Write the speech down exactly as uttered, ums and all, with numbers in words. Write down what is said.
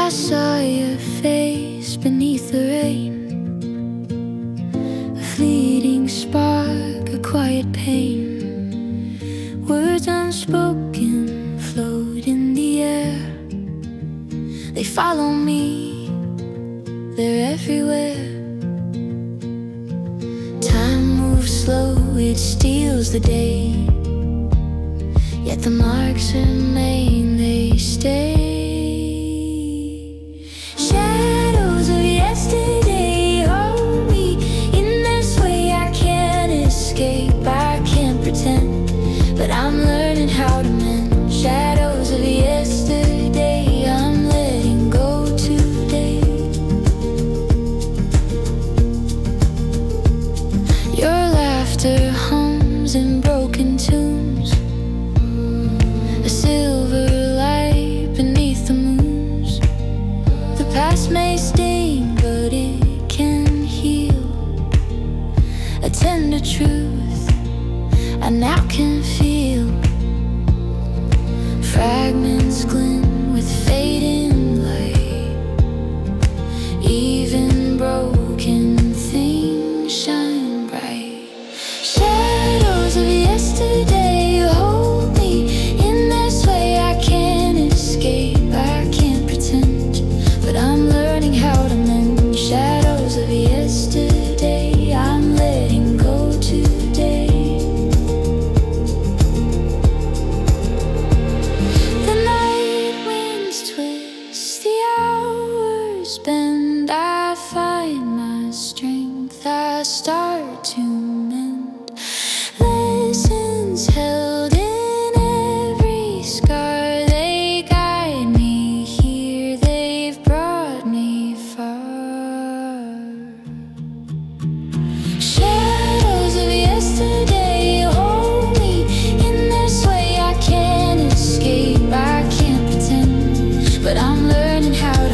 I saw your face beneath the rain, a fleeting spark, a quiet pain. Words unspoken float in the air. They follow me, they're everywhere. Time moves slow, it steals the day, yet the marks remain, they stay. Shadows of yesterday hold me in this way I can't escape. I can't pretend, but I'm learning how to mend. Shadows of yesterday, I'm letting go today. Your laughter hums in broken tunes, a silver light beneath the moons. The past may sting, but it can heal. A tender truth I now can feel. Fragments glint with fading light. Even broken things shine bright. Shadows of yesterday hold me in this way I can't escape. I can't pretend, but I'm learning how to mend. Shadows of yesterday, I'm letting go today. The night winds twist, the hours bend. I find my strength, I start to mend. Lessons held in every scar, they guide me here, they've brought me far. Shadows of yesterday hold me in this way I can't escape. I can't pretend, but I'm learning how